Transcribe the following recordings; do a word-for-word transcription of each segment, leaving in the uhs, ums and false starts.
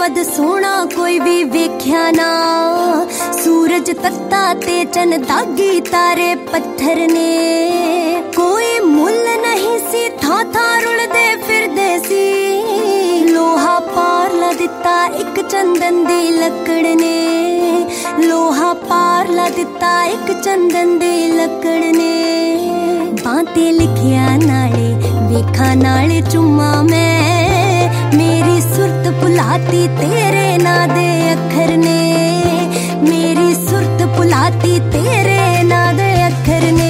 वध सोना कोई भी वेख्या ना। सूरज तत्ता ते चन दागी तारे पत्थर ने। कोई मुल नहीं सी था था रुलदे फिरदे सी। लोहा पार ला दिता एक चंदन दी लकड़ ने। लोहा पार ला दिता एक चंदन दी लकड़ ने। बातें लिखिया नाले वेखा नाले चुम्मा मैं। मेरी सुरत भुलाती तेरे ना दे अखर ने। मेरी सुरत भुलाती तेरे ना दे अखर ने।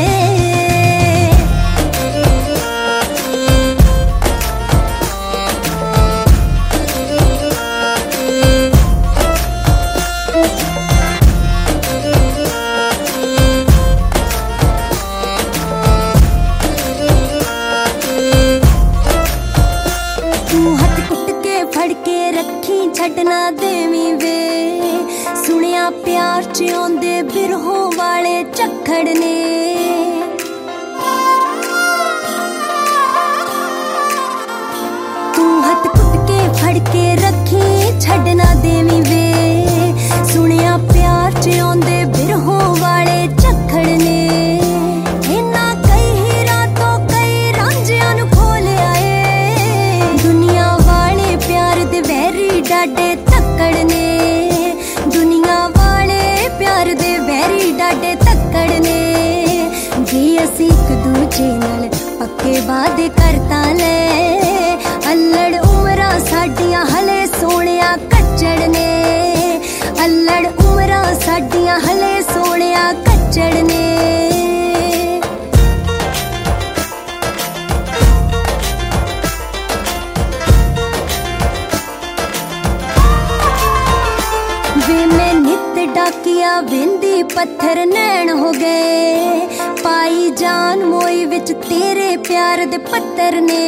छड़ना देवी वे सुनिया प्यार च आंदे बिरहों वाले झक्खड़ ने। तू हथ कुट के फड़ के रखी छड़ना देवी वे। सुनिया प्यार च आंदे बिरहों वाले झक्खड़ ने। इन्ना कई हीरा तो कई रांझियां नू खोल आए। दुनिया वाले प्यार दे वैरी डाडे तक्कड़ ने। दुनिया वाले प्यार दे वैरी डाडे तक्कड़ ने। जे असी एक दूजे नाल पक्के वादे करता ले। अल्लड़ उमरां साडियां हले सोहणिया कच्चड़ ने। अल्लड़ उमरां साडियां हले सोहणिया कच्चड़ ने। वे मैं नित डाकिया विंदी पत्थर नैन हो गए। पाई जान मोई विच तेरे प्यार दे पत्थर ने।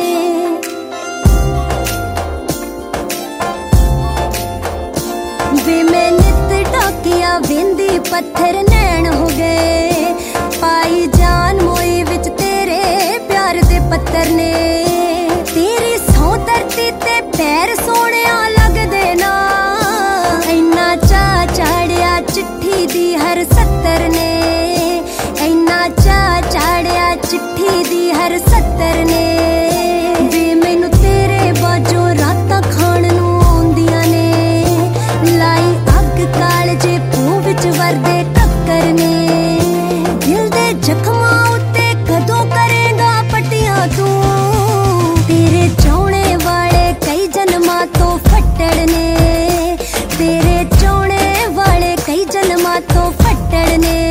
वे मैं नित डाकिया विंदी पत्थर नैन हो गए। पाई जान मोई विच तेरे प्यार दे पत्थर ने। तेरी सौ धरती ते पैर सोहणिया लगदे ना। इन्ना चा चाड़िया चिट्ठी दी हर सत्तर ने। इन्ना चा चाड़िया चिट्ठी दी हर सत्तर ने। वे मैनू तेरे बाजों रातां खाण नू आउंदियां ने। लाई अग कालजे पू विच वरदे टक्कर ने। दिल दे जख्मां उत्ते कदों करेगा पट्टियां तू। तेरे चाहणे वाले कई जन्मां तो फट्टड़ ने। तेरे चाहणे वाले कई जन्मां तो फट्टड़ ने।